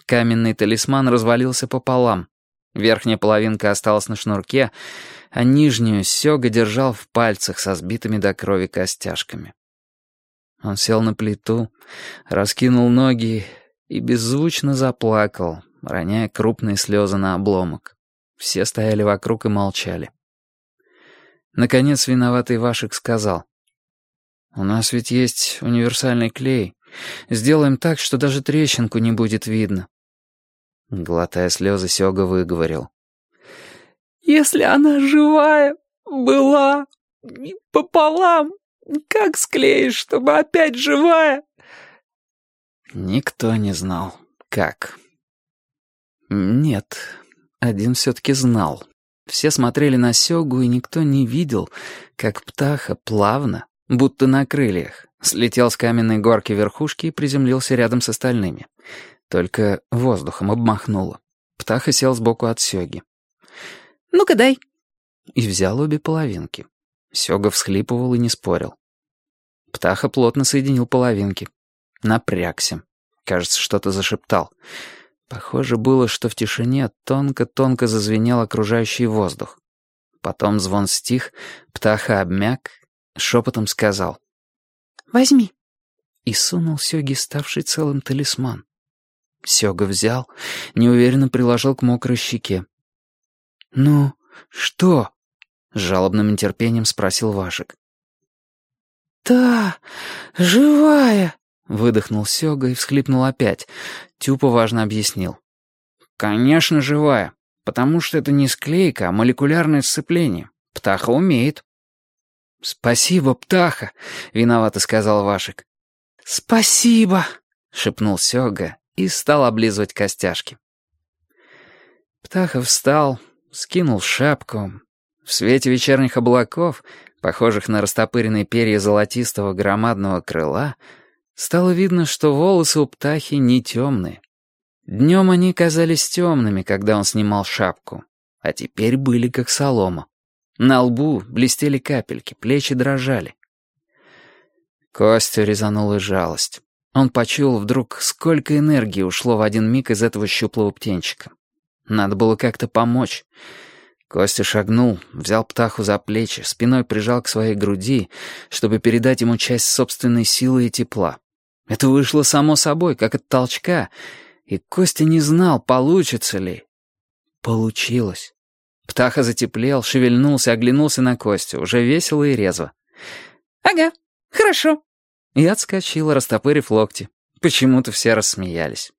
Каменный талисман развалился пополам. Верхняя половинка осталась на шнурке, а нижнюю Сёга держал в пальцах со сбитыми до крови костяшками. Он сел на плиту, раскинул ноги и беззвучно заплакал, роняя крупные слезы на обломок. Все стояли вокруг и молчали. Наконец виноватый Вашек сказал: «У нас ведь есть универсальный клей. Сделаем так, что даже трещинку не будет видно». Глотая слезы, Сёга выговорил: «Если она живая была пополам, как склеишь, чтобы опять живая?» Никто не знал, как. Нет, один все-таки знал. Все смотрели на Сёгу, и никто не видел, как птаха плавно, будто на крыльях, слетел с каменной горки верхушки и приземлился рядом с остальными. Только воздухом обмахнуло. Птаха сел сбоку от Сёги. «Ну-ка дай». И взял обе половинки. Сёга всхлипывал и не спорил. Птаха плотно соединил половинки. Напрягся. Кажется, что-то зашептал. Похоже было, что в тишине тонко-тонко зазвенел окружающий воздух. Потом звон стих, Птаха обмяк, шепотом сказал: «Возьми». И сунул Сёге ставший целым талисман. Сёга взял, неуверенно приложил к мокрой щеке. «Ну, что?» — с жалобным нетерпением спросил Вашек. «Да, живая», — выдохнул Сёга и всхлипнул опять. Тюпа важно объяснил: «Конечно, живая, потому что это не склейка, а молекулярное сцепление. Птаха умеет». «Спасибо, Птаха», — виновато сказал Вашек. «Спасибо», — шепнул Сёга и стал облизывать костяшки. Птаха встал, скинул шапку. В свете вечерних облаков, похожих на растопыренные перья золотистого громадного крыла, стало видно, что волосы у птахи не темные. Днем они казались темными, когда он снимал шапку, а теперь были как солома. На лбу блестели капельки, плечи дрожали. Костю резанула жалость. Он почуял вдруг, сколько энергии ушло в один миг из этого щуплого птенчика. Надо было как-то помочь. Костя шагнул, взял Птаху за плечи, спиной прижал к своей груди, чтобы передать ему часть собственной силы и тепла. Это вышло само собой, как от толчка, и Костя не знал, получится ли. Получилось. Птаха затеплел, шевельнулся, оглянулся на Костю, уже весело и резво. «Ага, хорошо». И отскочил, растопырив локти. Почему-то все рассмеялись.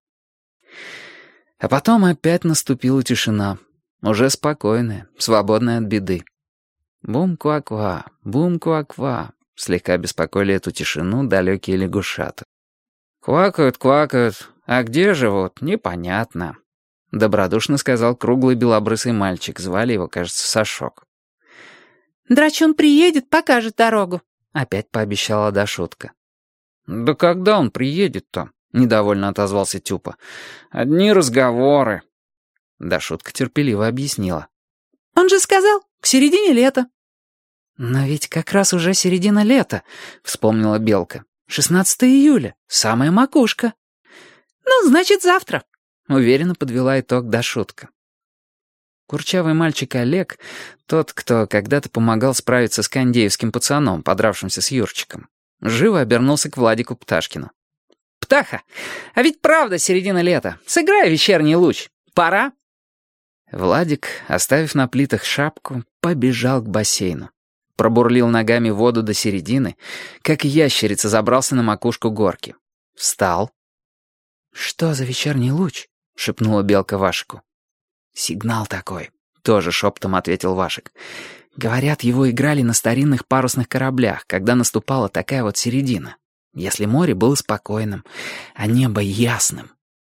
А потом опять наступила тишина, уже спокойная, свободная от беды. Бум-ква-ква, бум-ква-ква, слегка беспокоили эту тишину далекие лягушата. «Квакают, квакают, а где живут, непонятно», — добродушно сказал круглый белобрысый мальчик, звали его, кажется, Сашок. «Драчун приедет, покажет дорогу», — опять пообещала Дашутка. «Да когда он приедет-то?» — недовольно отозвался Тюпа. «Одни разговоры». Дашутка терпеливо объяснила. «Он же сказал, к середине лета». «Но ведь как раз уже середина лета», — вспомнила Белка. 16 июля, самая макушка». «Ну, значит, завтра», — уверенно подвела итог Дашутка. Курчавый мальчик Олег, тот, кто когда-то помогал справиться с кандеевским пацаном, подравшимся с Юрчиком, живо обернулся к Владику Пташкину. «Птаха, а ведь правда середина лета. Сыграй вечерний луч. Пора?» Владик, оставив на плитах шапку, побежал к бассейну. Пробурлил ногами воду до середины, как ящерица забрался на макушку горки. Встал. «Что за вечерний луч?» — шепнула Белка Вашику. «Сигнал такой», — тоже шептом ответил Вашик. «Говорят, его играли на старинных парусных кораблях, когда наступала такая вот середина. Если море было спокойным, а небо ясным».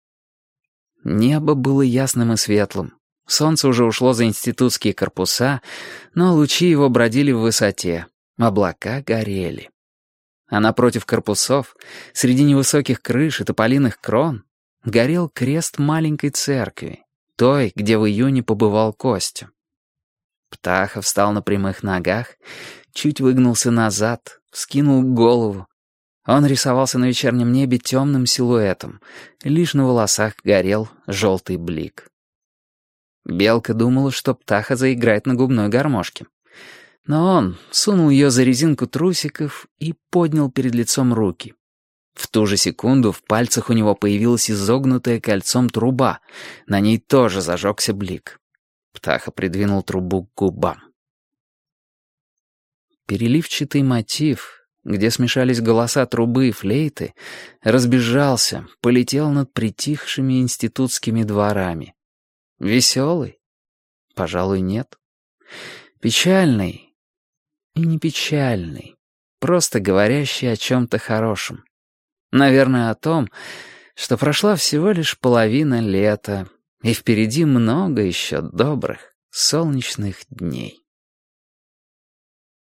Небо было ясным и светлым. Солнце уже ушло за институтские корпуса, но лучи его бродили в высоте. Облака горели. А напротив корпусов, среди невысоких крыш и тополиных крон, горел крест маленькой церкви, той, где в июне побывал Костя. Птаха встал на прямых ногах, чуть выгнулся назад, вскинул голову. Он рисовался на вечернем небе темным силуэтом, лишь на волосах горел желтый блик. Белка думала, что птаха заиграет на губной гармошке. Но он сунул ее за резинку трусиков и поднял перед лицом руки. В ту же секунду в пальцах у него появилась изогнутая кольцом труба. На ней тоже зажегся блик. Птаха придвинул трубу к губам. Переливчатый мотив, где смешались голоса трубы и флейты, разбежался, полетел над притихшими институтскими дворами. Веселый? Пожалуй, нет. Печальный и не печальный, просто говорящий о чем-то хорошем. Наверное, о том, что прошла всего лишь половина лета, и впереди много еще добрых, солнечных дней.